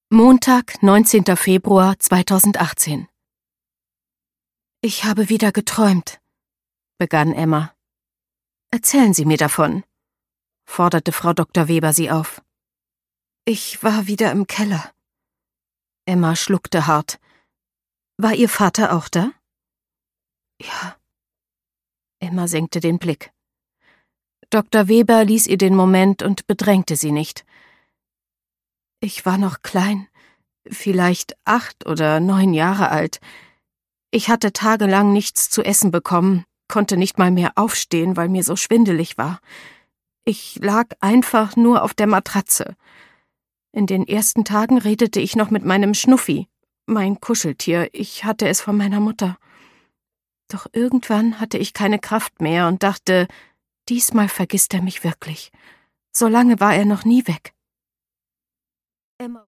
Montag, 19. Februar 2018. »Ich habe wieder geträumt«, begann Emma. »Erzählen Sie mir davon«, forderte Frau Dr. Weber sie auf. »Ich war wieder im Keller.« Emma schluckte hart. »War Ihr Vater auch da?« »Ja.« Emma senkte den Blick. Dr. Weber ließ ihr den Moment und bedrängte sie nicht. »Ich war noch klein, vielleicht 8 oder 9 Jahre alt. Ich hatte tagelang nichts zu essen bekommen, konnte nicht mal mehr aufstehen, weil mir so schwindelig war. Ich lag einfach nur auf der Matratze. In den ersten Tagen redete ich noch mit meinem Schnuffi, mein Kuscheltier, ich hatte es von meiner Mutter. Doch irgendwann hatte ich keine Kraft mehr und dachte, diesmal vergisst er mich wirklich. So lange war er noch nie weg.« Emma